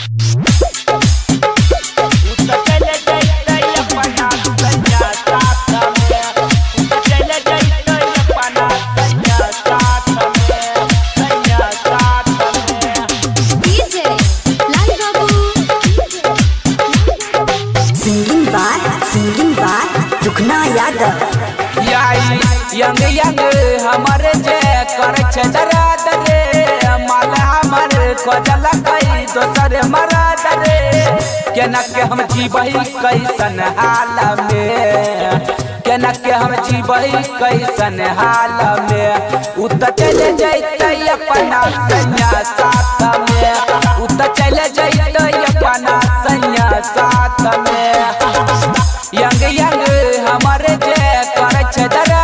Young young हमारे जे कर छजरा दरे माल हमर खोजल कई दोसर मरा दरे केना के हम जीवही कैसन हाल में केना के हम जीवही कैसन हाल में उत चले जैते अपना सैया साथ में उत चले जैते अपना सैया साथ में यंग यंग हमारे जे कर छजरा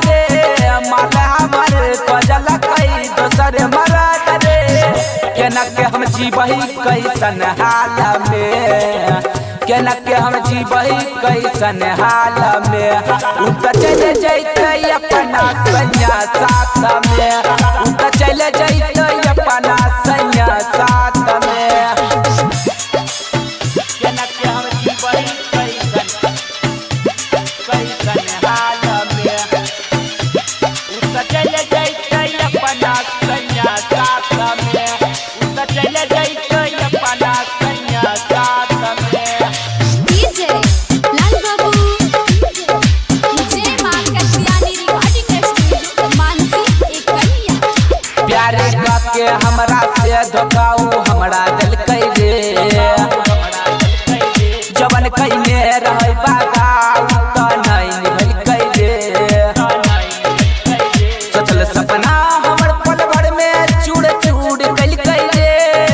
केना के हम जीवही कैसन हाल में केना के हम जीवही कैसन हाल में उत चले जैते अपना सैया साथ में उत चले जैते अपना सैया साथ में केना के हम जीवही कैसन हाल में उत चले जैते अपना सैया साथ में चले जैते अपना सैया साथ में डीजे लाल बाबू जय मां कत्यानी रिकॉर्डिंग स्टूडियो मानसी एक कन्या प्यार के हमरा से धोखाऊ हमरा दिल कई रे जवन कइने रहै बागा त नहीं निभल कई रे सोचल सपना हमर पल भर में चूड़ चूड़ कल कई रे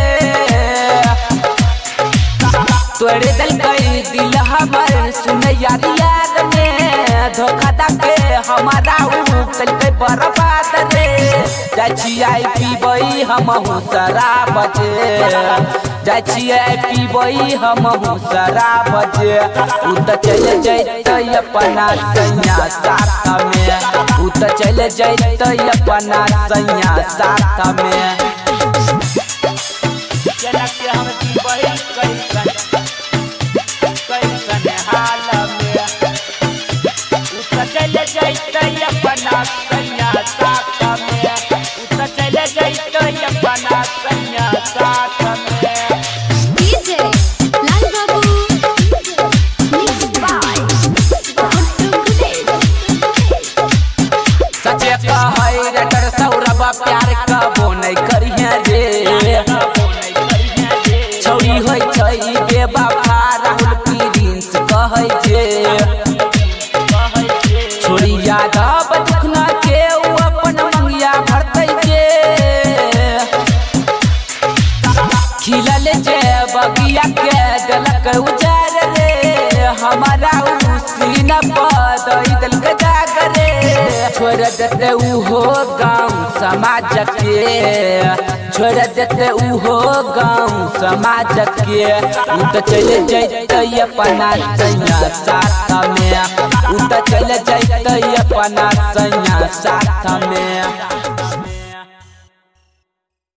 तोरे दिल कई दिल हमर सुन यार यार में धोखा दे हमारा उ कल के बर्बाद रे जाई आई पीबई हमहु शराब जे जाई आई पीबई हमहु शराब जे उत चले जैते अपना सैया साथ में उत चले जैते अपना सैया साथ में केना के हम जीवही कैसन हाल में उत चले जैते अपना सैया साथ में उत चले जैते अपना सैया साथ में डीजे लाल बाबू मिक्स बाय सचे कहै रटर सौरभ प्यार कबो नहीं करिहे रे छौरी होइ छै बेवफा राहुल प्रिंस कहै छै छोरी यादव दुखना के अपन मंगिया भरतै के खिलल जे बगिया के देलक उजार रे हमारा उ सीना पर दई देलक जाग रे छोड़ देते उहो गाँव समाज के छोड़ देते उहो गाँव समाज के उत चले जैते अपना सैया साथ में उत चले जैते अपना सैया साथ में।